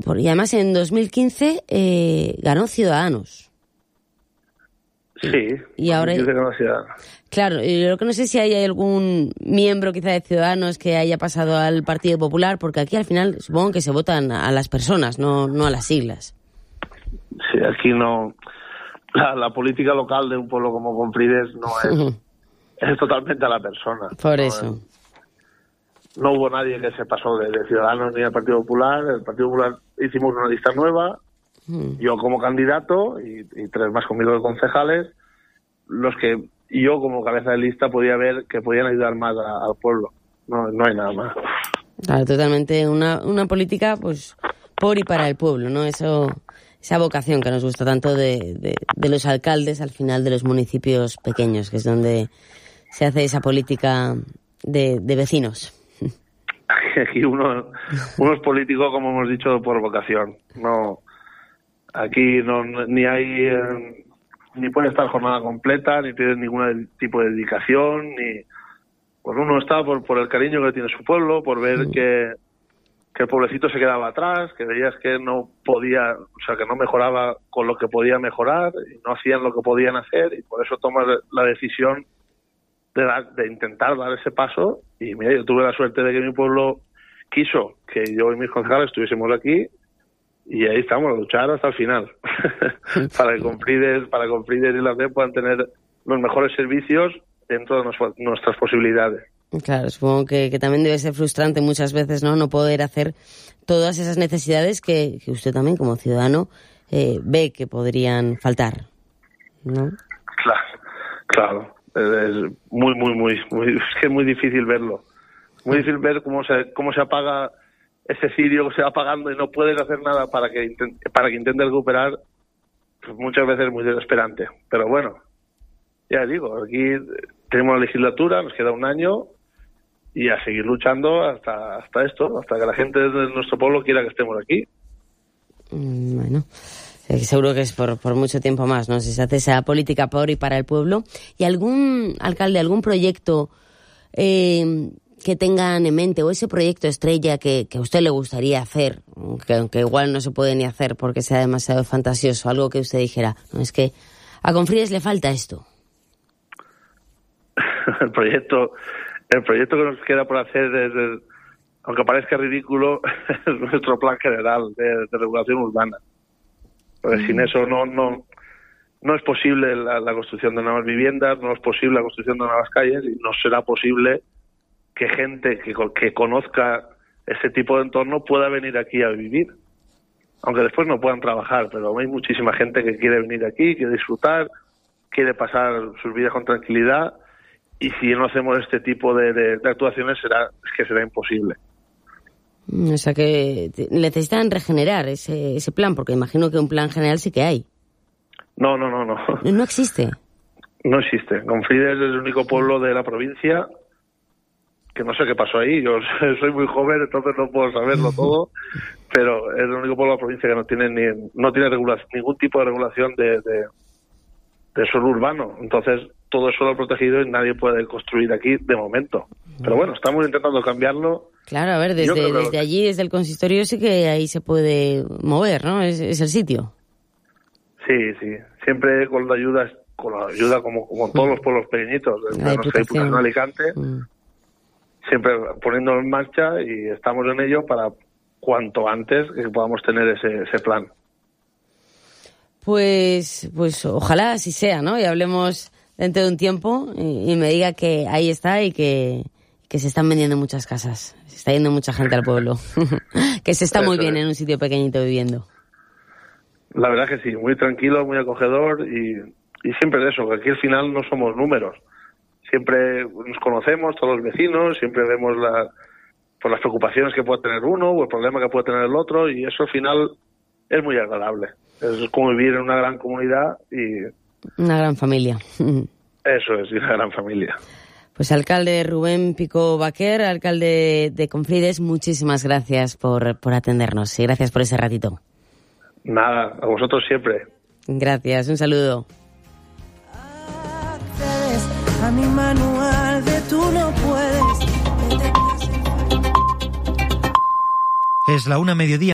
Y además en 2015 ganó Ciudadanos. Sí, y ahora ganó Ciudadanos. Claro, yo lo que no sé si hay algún miembro quizá de Ciudadanos que haya pasado al Partido Popular, porque aquí al final supongo que se votan a las personas, no a las siglas. Sí, aquí no. La política local de un pueblo como Confrides no es totalmente a la persona. Por eso. No hubo nadie que se pasó de Ciudadanos ni al Partido Popular. El Partido Popular hicimos una lista nueva, yo como candidato y 3 más conmigo de concejales, los que yo como cabeza de lista podía ver que podían ayudar más al pueblo. No hay nada más. Claro, totalmente una política pues por y para el pueblo, ¿no? Esa vocación que nos gusta tanto de los alcaldes al final de los municipios pequeños, que es donde se hace esa política de vecinos. Aquí uno es político, como hemos dicho, por vocación. No, aquí ni hay ni puede estar jornada completa, ni tiene ningún tipo de dedicación, ni pues uno está por el cariño que tiene su pueblo, por ver que el pueblecito se quedaba atrás, que veías que no podía, o sea, que no mejoraba con lo que podía mejorar, y no hacían lo que podían hacer, y por eso tomas la decisión de intentar dar ese paso. Y mira, yo tuve la suerte de que mi pueblo quiso que yo y mis concejales estuviésemos aquí, y ahí estamos, a luchar hasta el final para que Confrides y la DEP puedan tener los mejores servicios dentro de nuestras posibilidades. Claro, supongo que también debe ser frustrante muchas veces, ¿no? No poder hacer todas esas necesidades que usted también como ciudadano ve que podrían faltar, ¿no? Claro. Es muy difícil verlo. Muy difícil ver cómo se apaga ese cirio que se va apagando y no puedes hacer nada para que intente recuperar. Pues muchas veces es muy desesperante. Pero bueno, ya digo, aquí tenemos la legislatura, nos queda un año, y a seguir luchando hasta que la gente de nuestro pueblo quiera que estemos aquí. Bueno, seguro que es por mucho tiempo más, ¿no? Si se hace esa política por y para el pueblo. ¿Y algún alcalde, algún proyecto que tengan en mente, o ese proyecto estrella que a usted le gustaría hacer, aunque igual no se puede ni hacer porque sea demasiado fantasioso, algo que usted dijera, no, es que a Confrides le falta esto? El proyecto que nos queda por hacer, aunque parezca ridículo, es nuestro plan general de regulación urbana. Porque sin eso no es posible la construcción de nuevas viviendas, no es posible la construcción de nuevas calles, y no será posible que gente que conozca ese tipo de entorno pueda venir aquí a vivir. Aunque después no puedan trabajar, pero hay muchísima gente que quiere venir aquí, quiere disfrutar, quiere pasar sus vidas con tranquilidad. Y si no hacemos este tipo de actuaciones será imposible. O sea que necesitan regenerar ese plan, porque imagino que un plan general sí que hay. No. ¿No existe? No existe. Confrides es el único pueblo de la provincia que no sé qué pasó ahí. Yo soy muy joven, entonces no puedo saberlo todo, pero es el único pueblo de la provincia que no tiene ningún tipo de regulación de suelo urbano. Entonces todo es suelo protegido y nadie puede construir aquí de momento. Pero bueno, estamos intentando cambiarlo. Claro, a ver, desde allí, desde el consistorio, sí que ahí se puede mover, ¿no? Es el sitio. Sí. Siempre con la ayuda como todos los pueblos pequeñitos de nuestra Diputación de Alicante, siempre poniendo en marcha, y estamos en ello para cuanto antes que podamos tener ese plan. Pues ojalá así sea, ¿no? Y hablemos dentro de un tiempo y me diga que ahí está y que se están vendiendo muchas casas. Se está yendo mucha gente al pueblo. Que se está muy bien en un sitio pequeñito viviendo. La verdad que sí, muy tranquilo, muy acogedor, y siempre es eso, que aquí al final no somos números. Siempre nos conocemos, todos los vecinos, siempre vemos las preocupaciones que puede tener uno o el problema que puede tener el otro, y eso al final es muy agradable. Es como vivir en una gran comunidad y... Una gran familia. Eso es, una gran familia. Pues alcalde Rubén Picó Baquer, alcalde de Confrides, muchísimas gracias por atendernos y gracias por ese ratito. Nada, a vosotros siempre. Gracias, un saludo. A mi manual de tú no puedes. Es la 1:00 PM.